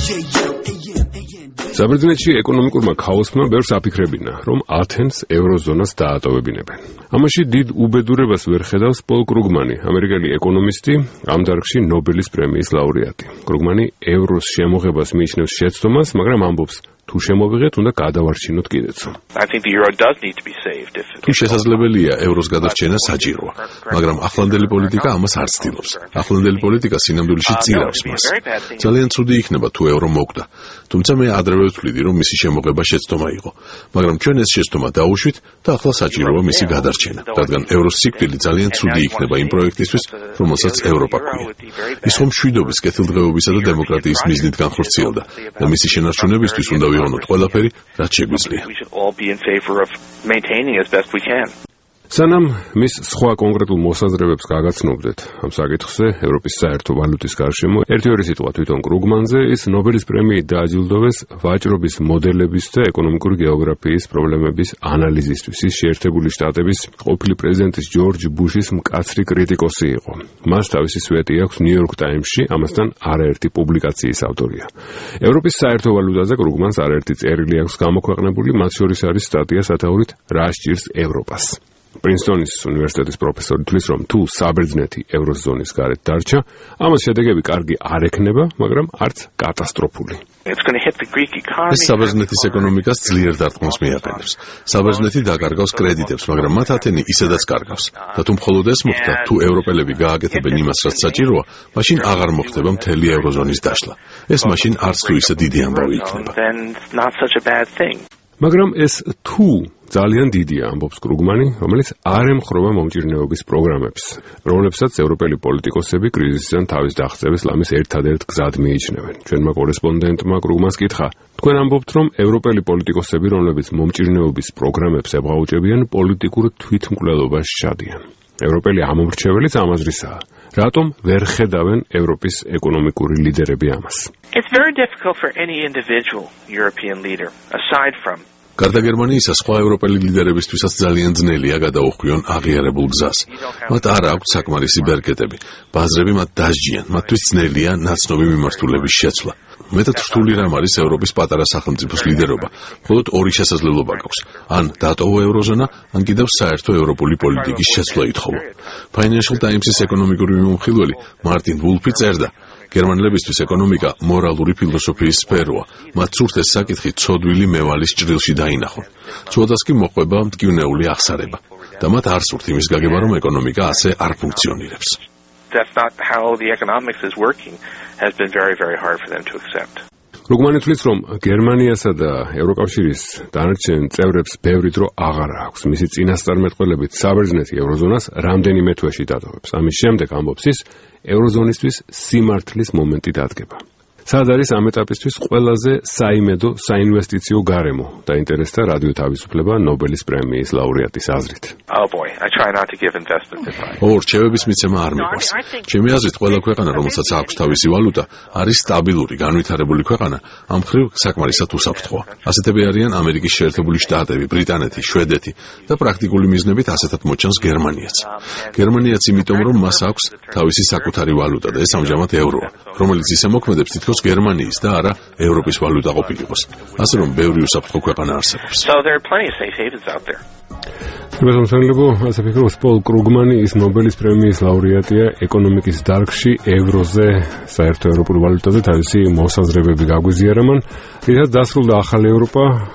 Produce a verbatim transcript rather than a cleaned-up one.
საბერძნეთში ეკონომიკურმა ქაოსმა ბევრს აფიქრებინა, რომ ათენს ევროზონას დაატოვებინებენ. ამაში დიდ უბედურებას ვერ ხედავს პოლ კრუგმანი, ამერიკელი ეკონომისტი, ამ დარგში ნობელის პრემიის ლაურეატი. კრუგმანი ევროს შემოღებას მიიჩნევს შეცდომას, მაგრამ ამბობს, თუ შემოვიღეთ, უნდა გადავარჩინოთ კიდეც. თუ შესაძლებელია ევროს გადარჩენა საჭიროა, მაგრამ ახლანდელი პოლიტიკა ამას არ ცდილობს. ახლანდელი პოლიტიკა სინამდვილეში წირავს მას. ძალიან ცუდი იქნება თუ ევრო მოკვდა. თუმცა მე ადრევე ვთვლიდი, რომ მისი შემოღება შეცდომა იყო, მაგრამ ჩვენ ეს შეცდომა დაუშვით და ახლა საჭიროა მისი გადარჩენა, რადგან ევროს სიკვდილი ძალიან ცუდი იქნება იმ პროექტისთვის, რომელსაც ევროპა ქვია. ის ხომ მშვიდობის, კეთილდღეობისა და დემოკრატიის მიზნით განხორციელდა და მისი შენარჩუნებისთვის უნდა ვიყენოთ ყველაფერი, რაც შეგვიძლია. სანამ მის სხვა კონკრეტულ მოსაზრებებს გაგაცნობდეთ ამ საკითხზე, ევროპის საერთო ვალუტის გარშემო ერთი-ორი სიტყვა თვითონ კრუგმანზე, ის ნობელის პრემიით დააჯილდოვეს ვაჭრობის მოდელების და ეკონომიკური გეოგრაფიის პრობლემების ანალიზისთვის. ის შეერთებული შტატების ყოფილი პრეზიდენტის ჯორჯ ბუშის მკაცრი კრიტიკოსი იყო. მას თავისი სვეტი აქვს ნიუ-იორკ ტაიმსში, ამასთან არაერთი პუბლიკაციის ავტორია. ევროპის საერთო ვალუტაზე კრუგმანს არაერთი წერილი აქვს გამოქვეყნებული, მათ შორის არის სტატია სათაურით რა სჭირს ევროპას. პრინსტონის უნივერსიტეტის პროფესორი თვლის, რომ თუ საბერძნეთი ევროზონის გარეთ დარჩა, ამას შედეგები კარგი არ ექნება, მაგრამ არც კატასტროფული. ეს საბერძნეთის ეკონომიკას ძლიერ დარტყმას მიაყენებს. საბერძნეთი დაკარგავს კრედიტებს, მაგრამ მათ ათენი ისედაც კარგავს. და თუ მხოლოდ ეს მოხდა, თუ ევროპელები გააკეთებენ იმას, რაც საჭიროა, მაშინ აღარ მოხდება მთელი ევროზონის დაშლა. ეს მაშინ არც თუ ისე დიდი ამბავი იქნება. მაგრამ ეს თუ ძალიან დიდია, ამბობს კრუგმანი, რომელიც არ ემხრობა მომჭირნეობის პროგრამებს, რომლებსაც ევროპელი პოლიტიკოსები კრიზისიდან თავის დაღწევის ლამის ერთადერთ გზად მიიჩნევენ. ჩვენმა კორესპონდენტმა კრუგმანს კითხა, თქვენ ამბობთ, რომ ევროპელი პოლიტიკოსები, რომლებიც მომჭირნეობის პროგრამებს ებღაუჭებიან, პოლიტიკურ თვითმკვლელობაში ჩადიან. ევროპელი ამომრჩეველიც ამაზრისაა. რატომ ვერ ხედავენ ევროპის ეკონომიკური ლიდერები ამას? It's very difficult for any individual European leader, aside from გარდა გერმანიისა, სხვა ევროპელი ლიდერებისთვისაც ძალიან ძნელია გადაუხვიონ აღიარებულ გზას. მათ არ აქვთ საკმარისი ბერკეტები, ბაზრები მათ დასჯიან, მათთვის ძნელია ნაცნობი მიმართულების შეცვლა. მეტად რთული რამ არის ევროპის პატარა სახელმწიფოს ლიდერობა. მხოლოდ ორი შესაძლებლობა გაქვს: ან დატოვა ევროზონა, ან კიდევ საერთო ევროპული პოლიტიკის შეცვლა ითხოვო. Financial Times-ის ეკონომიკური მიმოხილველი მარტინ ვულფი წერდა, გერმანელებისთვის ეკონომიკა მორალური ფილოსოფიის სფეროა. მათ სურთ ეს საკითხი ცოდვილი მევალის ჭრილში დაინახონ. ცოდას კი მოყვება მტკივნეული აღსარება და მათ არ სურთ იმის გაგება, რომ ეკონომიკა ასე არ ფუნქციონირებს. That's not how the economics is working has been very very hard for them to accept. კრუგმანი თვლის, რომ გერმანიასა და ევროკავშირის დანარჩენ წევრებს ბევრი დრო აღარ აქვს. მისი წინასწარმეტყველებით საბერძნეთი ევროზონას რამდენიმე თვეში დატოვებს. ამის შემდეგ ამბობს ის, ევროზონისთვის სიმართლის მომენტი დადგება. სად არის ამ ეტაპისთვის ყველაზე საიმედო საინვესტიციო გარემო? დაინტერესდა რადიო თავისუფლება ნობელის პრემიის ლაურეატის აზრით. Oh boy, I try not to give investment advice. ო, რჩევების მიცემა არ მიყვარს. ჩემი აზრით, ყველა ქვეყანა, რომელსაც აქვს თავისი ვალუტა, არის სტაბილური, განვითარებული ქვეყანა, ამ მხრივ საკმარისად უსაფრთხოა. ასეთები არიან ამერიკის შეერთებული შტატები, ბრიტანეთი, შვედეთი და პრაქტიკული მიზნებით ასეთად მოჩანს გერმანიაც. გერმანიაც იმიტომ, რომ მას აქვს თავისი საკუთარი ვალუტა და ეს ამჟამად ევროა, რომელიც ისე მოქმედებს თითქოს გერმანიის და არა ევროპის ვალუტა ყოფილიყოს. ასე რომ ბევრი უსაფრთხო ქვეყანა არსებობს. So there are plenty of safe havens out there. შემოსავლელო, ასე ფიქრობს პოლ კრუგმანი, ის ნობელის პრემიის ლაურეატია ეკონომიკის დარგში ევროზე, საერთო ევროპულ ვალუტაზე თავისი მოსაზრებები გაგვიზიარა მან. რითაც დასრულდა ახალი ევროპა,